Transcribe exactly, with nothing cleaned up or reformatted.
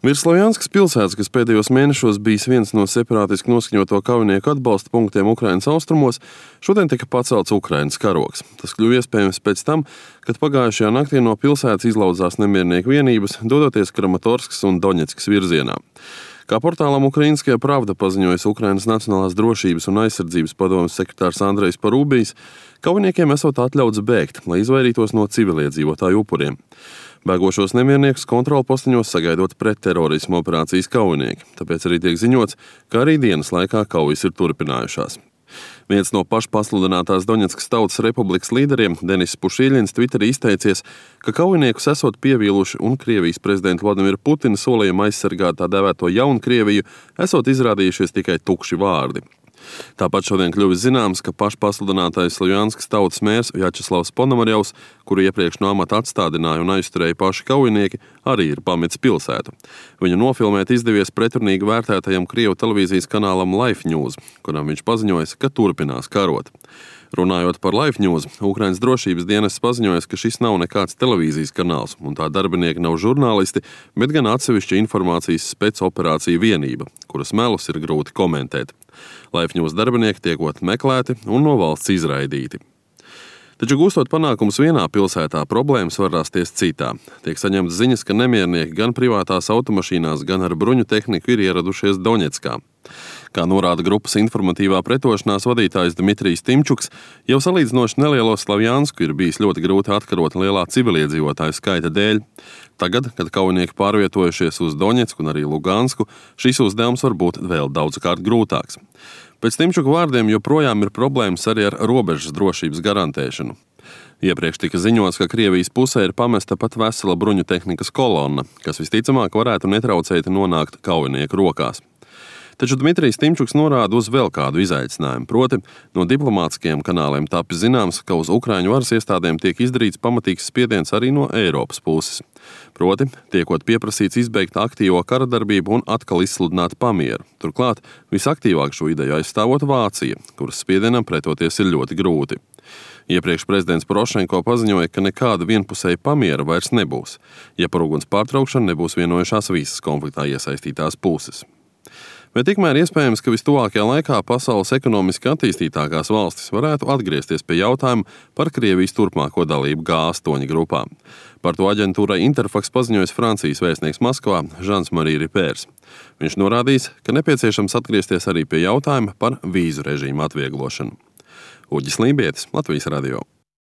Virs Slovjanskas pilsētas, kas pēdējos mēnešos bijis viens no separātiski noskaņoto kaujinieku atbalsta punktiem Ukrainas austrumos, šodien tika pacelts Ukrainas karogs. Tas kļuva iespējams pēc tam, kad pagājušajā naktī no pilsētas izlaudzās nemiernieku vienības, dodoties Kramatorskas un Doņetskas virzienā. Kā portālam Ukrainskajā Pravda paziņojas Ukrainas Nacionālās drošības un aizsardzības padomes sekretārs Andrejs Parubijs, kaujiniekiem esot atļauts bēgt, lai izvairītos no civiliedzīvotāju upuriem. Bēgošos nemierniekus kontrolpostiņos sagaidot pretterorismu operācijas kaujinieki, tāpēc arī tiek ziņots, ka arī dienas laikā kaujas ir turpinājušās. Viens no pašpasludinātās Doņetskas Tautas Republikas līderiem, Denis Pušīļins, Twitterī izteicies, ka kaujiniekus esot pievīluši un Krievijas prezidenta Vladimira Putina solījumu aizsargāt tā dēvēto jaunu Krieviju, esot izrādījušies tikai tukši vārdi. Tāpat šodien kļuvis zināms, ka pašpasludinātais Slovjanskas tautas mērs Vjačeslavs Ponomarjovs, kuru iepriekš no amata atstādināja un aizturēja paši kaujinieki, arī ir pametis pilsētu. Viņu nofilmēt izdevies pretrunīgi vērtētajam Krievu televīzijas kanālam Life News, kuram viņš paziņoja, ka turpinās karot. Runājot par Life News, Ukrainas drošības dienests paziņojas, ka šis nav nekāds televīzijas kanāls, un tā darbinieki nav žurnālisti, bet gan atsevišķa informācijas spēcoperācija vienība, kuras melus ir grūti komentēt. Life News darbinieki tiekot meklēti un no valsts izraidīti. Taču gūstot panākumus vienā pilsētā, problēmas var rasties citā. Tiek saņemtas ziņas, ka nemiernieki gan privātās automašīnās, gan ar bruņu tehniku ir ieradušies Doņetskā. Kā norāda grupas informatīvā pretošanās vadītājs Dmitrijs Timčuks, jau salīdzinoši nelielo Slovjansku ir bijis ļoti grūti atkarot lielā civiliedzīvotāju skaita dēļ. Tagad, kad kaujinieki pārvietojušies uz Doņetsku un arī Lugansku, šis uzdevums var būt vēl daudzkārt grūtāks. Pēc Timčuka vārdiem joprojām ir problēmas arī ar robežas drošības garantēšanu. Iepriekš tika ziņots, ka Krievijas pusē ir pamesta pat vesela bruņu tehnikas kolonna, kas visticamāk varētu netraucēti nonākt kaujinieku rokās. Taču Dmitrijs Timčuks norāda uz vēl kādu izaicinājumu, proti no diplomātiskajiem kanāliem tapis zināms, ka uz Ukraiņu varas iestādēm tiek izdarīts pamatīgs spiediens arī no Eiropas puses. Proti, tiekot pieprasīts izbeigt aktīvo kara darbību un atkal izsludināt pamieru. Turklāt visaktīvāk šo ideju aizstāvot Vācija, kuras spiedienam pretoties ir ļoti grūti. Iepriekš prezidents Porošenko paziņoja, ka nekāda vienpusēja pamiera vairs nebūs, ja par uguns pārtraukšanu nebūs vienojušās visas konfliktā iesaistītās puses. Bet tikmēr iespējams, ka vistuvākajā laikā pasaules ekonomiski attīstītākās valstis varētu atgriezties pie jautājuma par Krievijas turpmāko dalību G astoņi grupā. Par to aģentūrai Interfax paziņojas Francijas vēstnieks Maskavā Žans-Marie Ripērs. Viņš norādījis, ka nepieciešams atgriezties arī pie jautājuma par vīzu režīmu atvieglošanu. Uģis Lībietis, Latvijas radio.